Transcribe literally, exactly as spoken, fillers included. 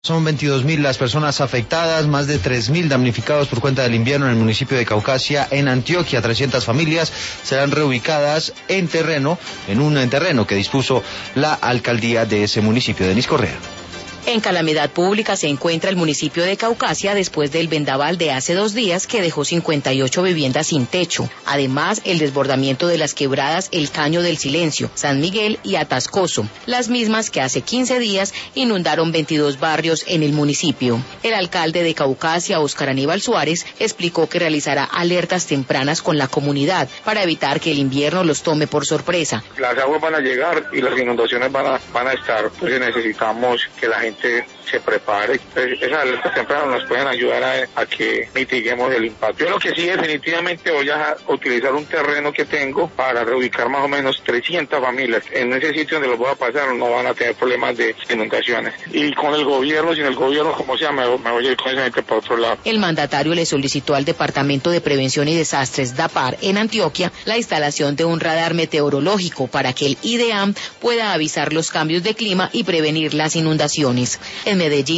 Son veintidós mil las personas afectadas, más de tres mil damnificados por cuenta del invierno en el municipio de Caucasia, en Antioquia. trescientas familias serán reubicadas en terreno, en un terreno que dispuso la alcaldía de ese municipio. Denis Correa. En calamidad pública se encuentra el municipio de Caucasia después del vendaval de hace dos días que dejó cincuenta y ocho viviendas sin techo. Además, el desbordamiento de las quebradas El Caño del Silencio, San Miguel y Atascoso, las mismas que hace quince días inundaron veintidós barrios en el municipio. El alcalde de Caucasia, Óscar Aníbal Suárez, explicó que realizará alertas tempranas con la comunidad para evitar que el invierno los tome por sorpresa. Las aguas van a llegar y las inundaciones van a, van a estar, pues necesitamos que la gente se prepare. Esas alertas tempranas nos pueden ayudar a, a que mitiguemos el impacto. Yo lo que sí definitivamente voy a utilizar un terreno que tengo para reubicar más o menos trescientas familias. En ese sitio donde los voy a pasar no van a tener problemas de inundaciones. Y con el gobierno, sin el gobierno, como sea, me, me voy a ir con esa gente para otro lado. El mandatario le solicitó al Departamento de Prevención y Desastres, DAPAR, en Antioquia, la instalación de un radar meteorológico para que el IDEAM pueda avisar los cambios de clima y prevenir las inundaciones. En Medellín,